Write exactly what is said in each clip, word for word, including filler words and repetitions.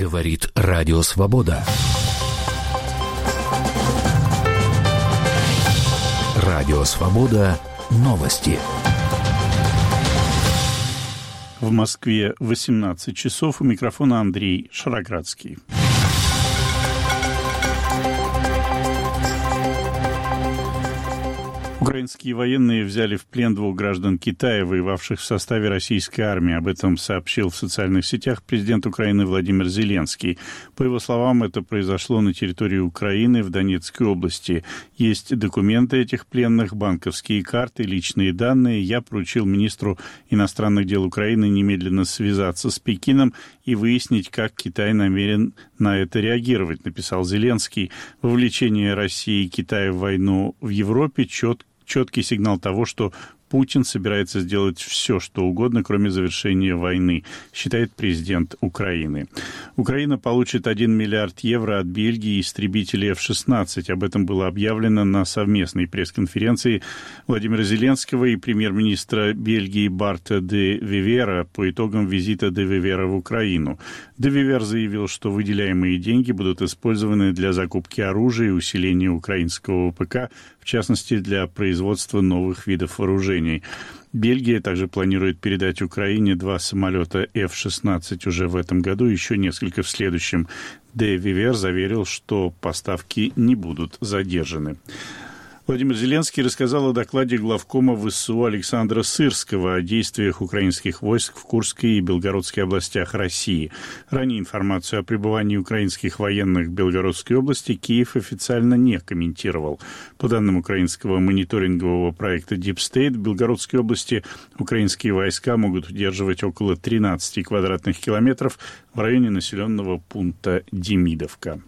Говорит Радио Свобода. Радио Свобода. Новости. В Москве восемнадцать часов. У микрофона Андрей Шароградский. Украинские военные взяли в плен двух граждан Китая, воевавших в составе российской армии. Об этом сообщил в социальных сетях президент Украины Владимир Зеленский. По его словам, это произошло на территории Украины в Донецкой области. Есть документы этих пленных, банковские карты, личные данные. Я поручил министру иностранных дел Украины немедленно связаться с Пекином и выяснить, как Китай намерен на это реагировать, написал Зеленский. Вовлечение России и Китая в войну в Европе четко четкий сигнал того, что Путин собирается сделать все, что угодно, кроме завершения войны, считает президент Украины. Украина получит один миллиард евро от Бельгии и истребители эф шестнадцать. Об этом было объявлено на совместной пресс-конференции Владимира Зеленского и премьер-министра Бельгии Барта де Вивера по итогам визита де Вивера в Украину. Де Вивер заявил, что выделяемые деньги будут использованы для закупки оружия и усиления украинского ВПК, в частности, для производства новых видов вооружений. Бельгия также планирует передать Украине два самолета эф шестнадцать уже в этом году, еще несколько в следующем. Де Вивер заверил, что поставки не будут задержаны. Владимир Зеленский рассказал о докладе главкома ВСУ Александра Сырского о действиях украинских войск в Курской и Белгородской областях России. Ранее информацию о пребывании украинских военных в Белгородской области Киев официально не комментировал. По данным украинского мониторингового проекта Deep State, в Белгородской области украинские войска могут удерживать около тринадцати квадратных километров в районе населенного пункта Демидовка.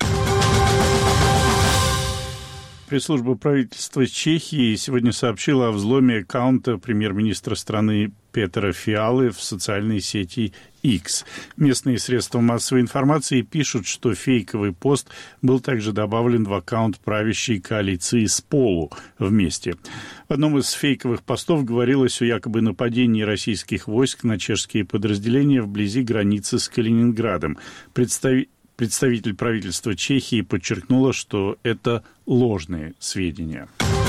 Пресс-служба правительства Чехии сегодня сообщила о взломе аккаунта премьер-министра страны Петра Фиалы в социальной сети X. Местные средства массовой информации пишут, что фейковый пост был также добавлен в аккаунт правящей коалиции Сполу вместе. В одном из фейковых постов говорилось о якобы нападении российских войск на чешские подразделения вблизи границы с Калининградом. Представитель Представитель правительства Чехии подчеркнула, что это ложные сведения.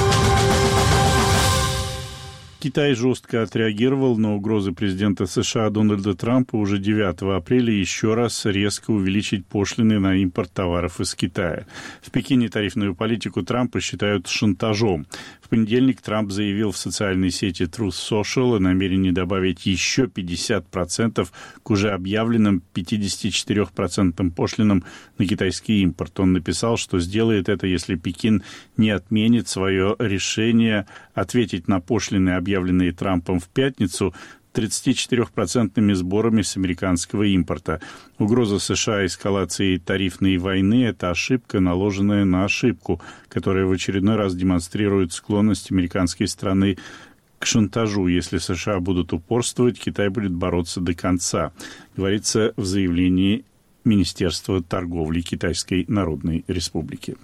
Китай жестко отреагировал на угрозы президента США Дональда Трампа уже девятого апреля еще раз резко увеличить пошлины на импорт товаров из Китая. В Пекине тарифную политику Трампа считают шантажом. В понедельник Трамп заявил в социальной сети Truth Social о намерении добавить еще пятьдесят процентов к уже объявленным пятидесяти четырёх процентам пошлинам на китайский импорт. Он написал, что сделает это, если Пекин не отменит свое решение ответить на пошлины, объявленные Трампом в пятницу, тридцатичетырёхпроцентными сборами с американского импорта. Угроза США эскалации тарифной войны – это ошибка, наложенная на ошибку, которая в очередной раз демонстрирует склонность американской страны к шантажу. Если США будут упорствовать, Китай будет бороться до конца, говорится в заявлении Министерства торговли Китайской Народной Республики.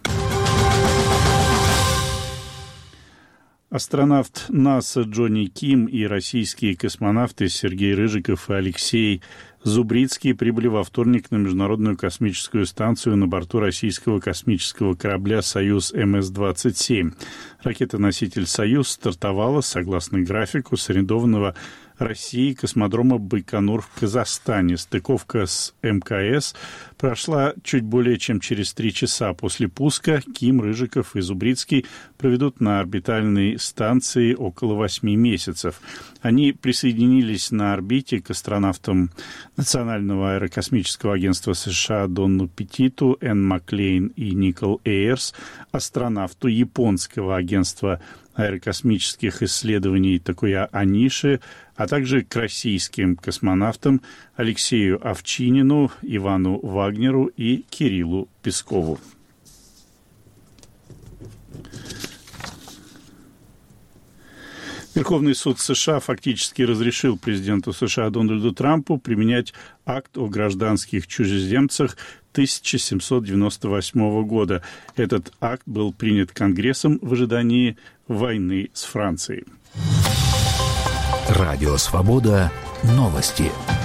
Астронавт НАСА Джонни Ким и российские космонавты Сергей Рыжиков и Алексей Зубрицкий прибыли во вторник на Международную космическую станцию на борту российского космического корабля «Союз эм эс двадцать семь». Ракета-носитель «Союз» стартовала, согласно графику, с арендованного России космодрома Байконур в Казахстане. Стыковка с эм ка эс прошла чуть более чем через три часа после пуска. Ким, Рыжиков и Зубрицкий проведут на орбитальной станции около восьми месяцев. Они присоединились на орбите к астронавтам Национального аэрокосмического агентства США Донну Петиту, Энн Маклейн и Никол Эйерс, астронавту японского агентства аэрокосмических исследований Такуя Аниши, а также к российским космонавтам Алексею Овчинину, Ивану Вагнеру и Кириллу Пескову. Верховный суд США фактически разрешил президенту США Дональду Трампу применять акт о гражданских чужеземцах тысяча семьсот девяносто восьмого года. Этот акт был принят Конгрессом в ожидании войны с Францией. Радио «Свобода». Новости.